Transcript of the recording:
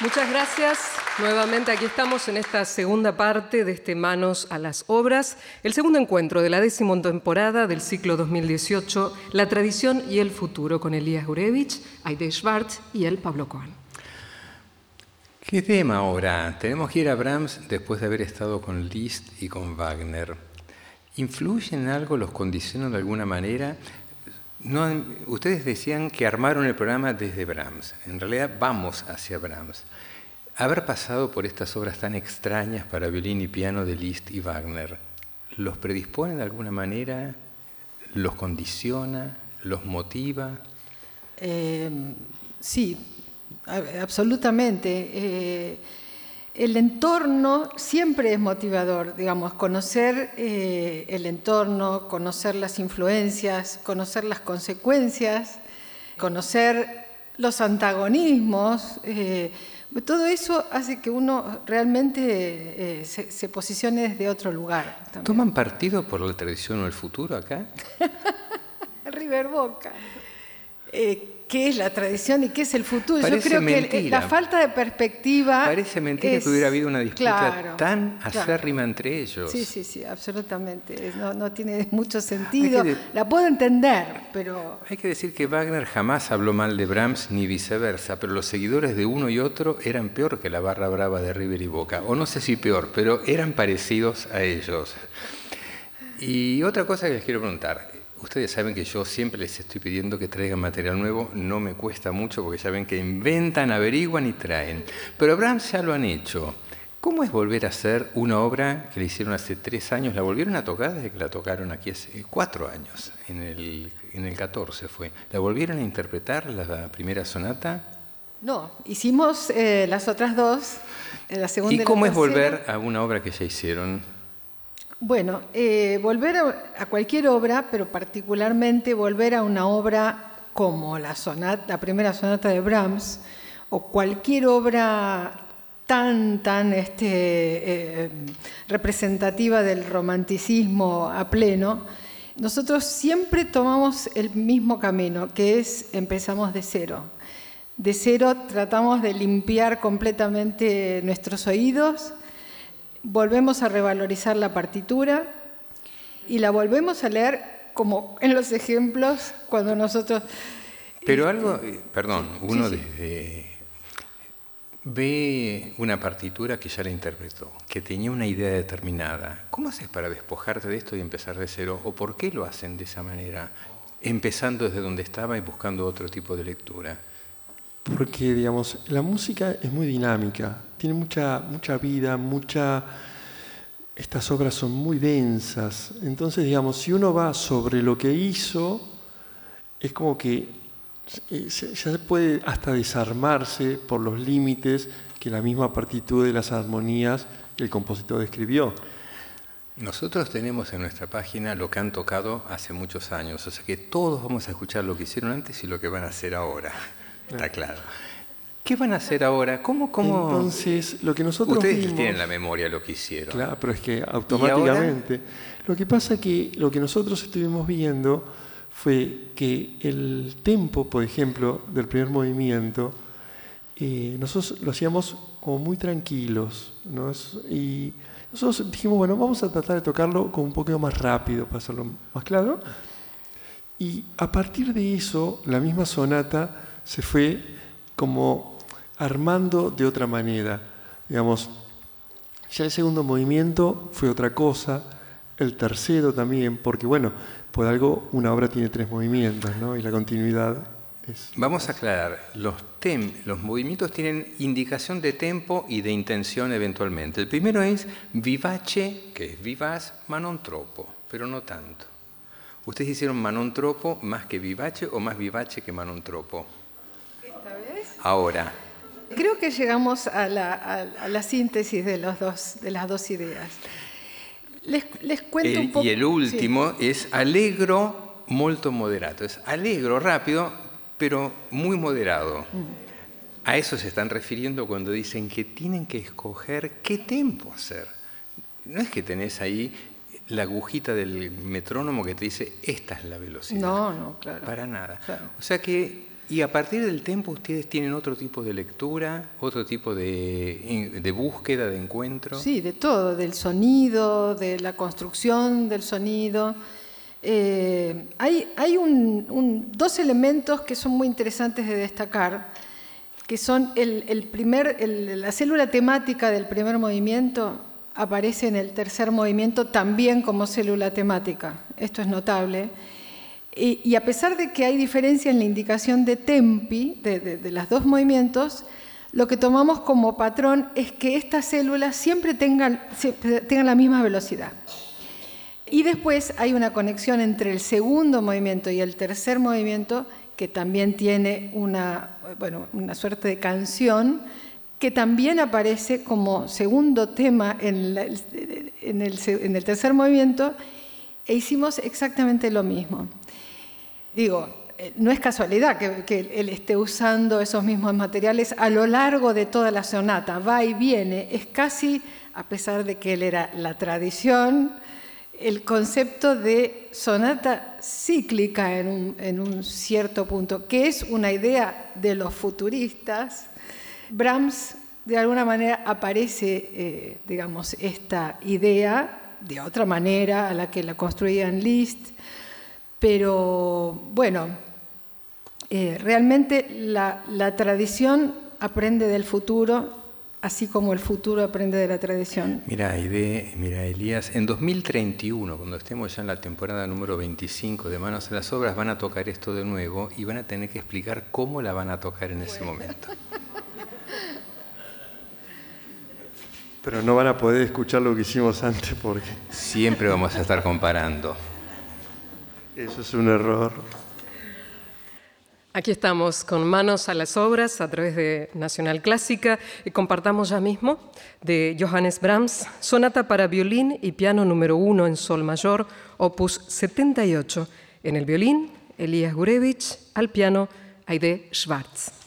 Muchas gracias. Nuevamente aquí estamos en esta segunda parte de este Manos a las Obras, el segundo encuentro de la 10ª temporada del ciclo 2018, La tradición y el futuro, con Elías Gurevich, Aide Schwartz y el Pablo Cohen. ¿Qué tema ahora? Tenemos que ir a Brahms después de haber estado con Liszt y con Wagner. ¿Influyen en algo, los condicionan de alguna manera? No, ustedes decían que armaron el programa desde Brahms. En realidad vamos hacia Brahms. Haber pasado por estas obras tan extrañas para violín y piano de Liszt y Wagner, ¿los predispone de alguna manera? ¿Los condiciona? ¿Los motiva? Sí, absolutamente. El entorno siempre es motivador, digamos, conocer el entorno, conocer las influencias, conocer las consecuencias, conocer los antagonismos. Todo eso hace que uno realmente se posicione desde otro lugar. También. ¿Toman partido por la tradición o el futuro acá? River Boca. ¿Qué es la tradición y qué es el futuro? Parece Yo creo mentira. Que la falta de perspectiva... Parece mentira que hubiera habido una disputa tan acérrima claro. entre ellos. Sí, absolutamente. No tiene mucho sentido. La puedo entender, pero... Hay que decir que Wagner jamás habló mal de Brahms ni viceversa, pero los seguidores de uno y otro eran peor que la barra brava de River y Boca. O no sé si peor, pero eran parecidos a ellos. Y otra cosa que les quiero preguntar. Ustedes saben que yo siempre les estoy pidiendo que traigan material nuevo, no me cuesta mucho porque ya ven que inventan, averiguan y traen. Pero Brahms ya lo han hecho. ¿Cómo es volver a hacer una obra que le hicieron hace 3 años? ¿La volvieron a tocar desde que la tocaron aquí hace 4 años? En el 14 fue. ¿La volvieron a interpretar, la primera sonata? No, hicimos las otras dos, la segunda y la tercera. ¿Y cómo es volver a una obra que ya hicieron? Bueno, volver a cualquier obra, pero particularmente volver a una obra como la primera sonata de Brahms, o cualquier obra tan representativa del romanticismo a pleno, nosotros siempre tomamos el mismo camino, que es empezamos de cero. De cero tratamos de limpiar completamente nuestros oídos, volvemos a revalorizar la partitura y la volvemos a leer como en los ejemplos cuando nosotros... Pero algo, perdón, uno sí. Ve una partitura que ya la interpretó, que tenía una idea determinada. ¿Cómo haces para despojarte de esto y empezar de cero? ¿O por qué lo hacen de esa manera, empezando desde donde estaba y buscando otro tipo de lectura? Porque, digamos, la música es muy dinámica, tiene mucha vida, estas obras son muy densas. Entonces, digamos, si uno va sobre lo que hizo, es como que ya puede hasta desarmarse por los límites que la misma partitura de las armonías que el compositor describió. Nosotros tenemos en nuestra página lo que han tocado hace muchos años, o sea que todos vamos a escuchar lo que hicieron antes y lo que van a hacer ahora. Está claro. ¿Qué van a hacer ahora? ¿Cómo? Entonces, lo que nosotros ustedes vimos, tienen la memoria lo que hicieron. Claro, pero es que automáticamente. Lo que pasa es que lo que nosotros estuvimos viendo fue que el tempo, por ejemplo, del primer movimiento, nosotros lo hacíamos como muy tranquilos, ¿no? Y nosotros dijimos, bueno, vamos a tratar de tocarlo como un poquito más rápido, para hacerlo más claro. Y a partir de eso, la misma sonata se fue como armando de otra manera. Digamos, ya el segundo movimiento fue otra cosa, el tercero también, porque bueno, por algo una obra tiene 3 movimientos, ¿no? Y la continuidad es... Vamos a aclarar, los movimientos tienen indicación de tempo y de intención eventualmente. El primero es vivace, que es vivaz, ma non troppo, pero no tanto. ¿Ustedes hicieron ma non troppo más que vivace o más vivace que ma non troppo? ¿Esta vez? Ahora. Creo que llegamos a la síntesis de las dos ideas. Les cuento un poco. Y el último es allegro molto moderato. Es allegro, rápido, pero muy moderado. A eso se están refiriendo cuando dicen que tienen que escoger qué tempo hacer. No es que tenés ahí la agujita del metrónomo que te dice esta es la velocidad. No, claro. Para nada. Claro. O sea que Y a partir del tempo ustedes tienen otro tipo de lectura, otro tipo de búsqueda, de encuentro. Sí, de todo, del sonido, de la construcción del sonido. Hay dos elementos que son muy interesantes de destacar, que son la célula temática del primer movimiento aparece en el tercer movimiento también como célula temática. Esto es notable. Y a pesar de que hay diferencia en la indicación de tempi, de los dos movimientos, lo que tomamos como patrón es que estas células siempre tengan la misma velocidad. Y después hay una conexión entre el segundo movimiento y el tercer movimiento, que también tiene una suerte de canción, que también aparece como segundo tema en el tercer movimiento, e hicimos exactamente lo mismo. Digo, no es casualidad que él esté usando esos mismos materiales a lo largo de toda la sonata, va y viene, es casi, a pesar de que él era la tradición, el concepto de sonata cíclica en un cierto punto, que es una idea de los futuristas. Brahms, de alguna manera, aparece, esta idea de otra manera a la que la construían Liszt, pero bueno, realmente la tradición aprende del futuro, así como el futuro aprende de la tradición. Mira, Elías, en 2031, cuando estemos ya en la temporada número 25 de Manos a las Obras, van a tocar esto de nuevo y van a tener que explicar cómo la van a tocar en ese momento. Pero no van a poder escuchar lo que hicimos antes porque... Siempre vamos a estar comparando. Eso es un error. Aquí estamos con Manos a las Obras a través de Nacional Clásica y compartamos ya mismo de Johannes Brahms, sonata para violín y piano número 1 en sol mayor, opus 78. En el violín, Elías Gurevich, al piano, Aide Schwartz.